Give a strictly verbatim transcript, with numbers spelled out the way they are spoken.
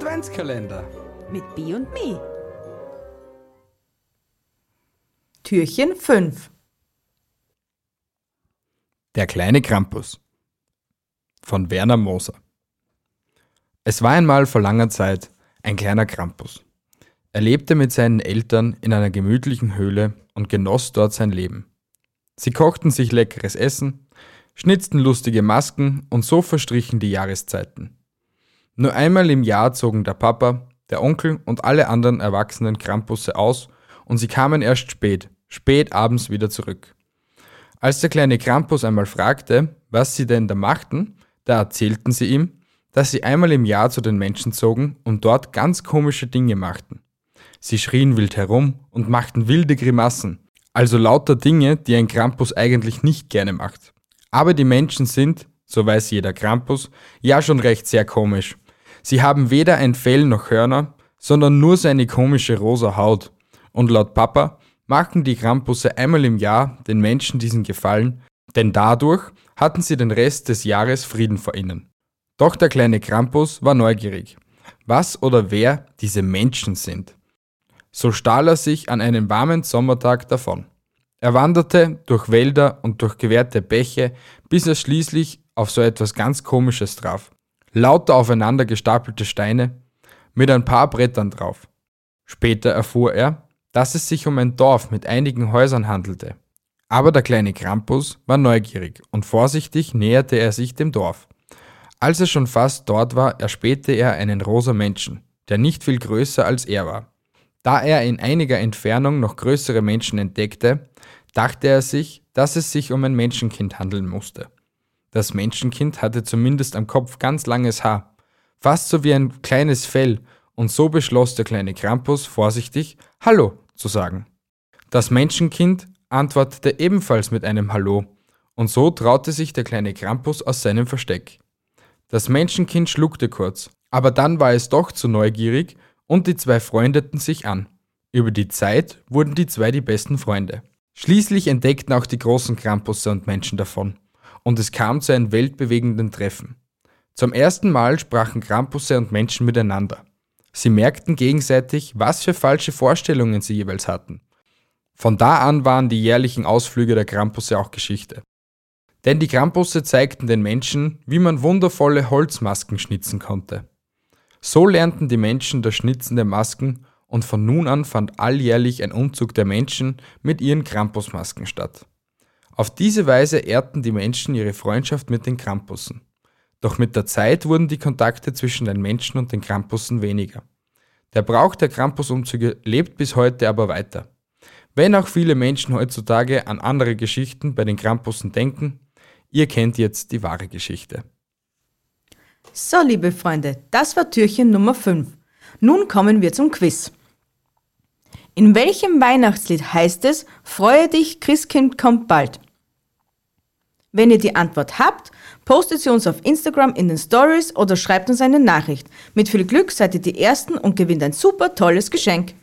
Adventskalender mit B und Me. Türchen fünf. Der kleine Krampus von Werner Moser. Es war einmal vor langer Zeit ein kleiner Krampus. Er lebte mit seinen Eltern in einer gemütlichen Höhle und genoss dort sein Leben. Sie kochten sich leckeres Essen, schnitzten lustige Masken und so verstrichen die Jahreszeiten. Nur einmal im Jahr zogen der Papa, der Onkel und alle anderen erwachsenen Krampusse aus und sie kamen erst spät, spät abends wieder zurück. Als der kleine Krampus einmal fragte, was sie denn da machten, da erzählten sie ihm, dass sie einmal im Jahr zu den Menschen zogen und dort ganz komische Dinge machten. Sie schrien wild herum und machten wilde Grimassen, also lauter Dinge, die ein Krampus eigentlich nicht gerne macht. Aber die Menschen sind, so weiß jeder Krampus, ja schon recht sehr komisch. Sie haben weder ein Fell noch Hörner, sondern nur so eine komische rosa Haut. Und laut Papa machen die Krampusse einmal im Jahr den Menschen diesen Gefallen, denn dadurch hatten sie den Rest des Jahres Frieden vor ihnen. Doch der kleine Krampus war neugierig, was oder wer diese Menschen sind. So stahl er sich an einem warmen Sommertag davon. Er wanderte durch Wälder und durchquerte Bäche, bis er schließlich auf so etwas ganz Komisches traf. Lauter aufeinander gestapelte Steine mit ein paar Brettern drauf. Später erfuhr er, dass es sich um ein Dorf mit einigen Häusern handelte. Aber der kleine Krampus war neugierig und vorsichtig näherte er sich dem Dorf. Als er schon fast dort war, erspähte er einen rosa Menschen, der nicht viel größer als er war. Da er in einiger Entfernung noch größere Menschen entdeckte, dachte er sich, dass es sich um ein Menschenkind handeln musste. Das Menschenkind hatte zumindest am Kopf ganz langes Haar, fast so wie ein kleines Fell, und so beschloss der kleine Krampus vorsichtig, Hallo zu sagen. Das Menschenkind antwortete ebenfalls mit einem Hallo, und so traute sich der kleine Krampus aus seinem Versteck. Das Menschenkind schluckte kurz, aber dann war es doch zu neugierig und die zwei freundeten sich an. Über die Zeit wurden die zwei die besten Freunde. Schließlich entdeckten auch die großen Krampusse und Menschen davon. Und es kam zu einem weltbewegenden Treffen. Zum ersten Mal sprachen Krampusse und Menschen miteinander. Sie merkten gegenseitig, was für falsche Vorstellungen sie jeweils hatten. Von da an waren die jährlichen Ausflüge der Krampusse auch Geschichte. Denn die Krampusse zeigten den Menschen, wie man wundervolle Holzmasken schnitzen konnte. So lernten die Menschen das Schnitzen der Masken und von nun an fand alljährlich ein Umzug der Menschen mit ihren Krampusmasken statt. Auf diese Weise ehrten die Menschen ihre Freundschaft mit den Krampussen. Doch mit der Zeit wurden die Kontakte zwischen den Menschen und den Krampussen weniger. Der Brauch der Krampusumzüge lebt bis heute aber weiter. Wenn auch viele Menschen heutzutage an andere Geschichten bei den Krampussen denken, ihr kennt jetzt die wahre Geschichte. So, liebe Freunde, das war Türchen Nummer fünf. Nun kommen wir zum Quiz. In welchem Weihnachtslied heißt es, freue dich, Christkind kommt bald? Wenn ihr die Antwort habt, postet sie uns auf Instagram in den Stories oder schreibt uns eine Nachricht. Mit viel Glück seid ihr die Ersten und gewinnt ein super tolles Geschenk.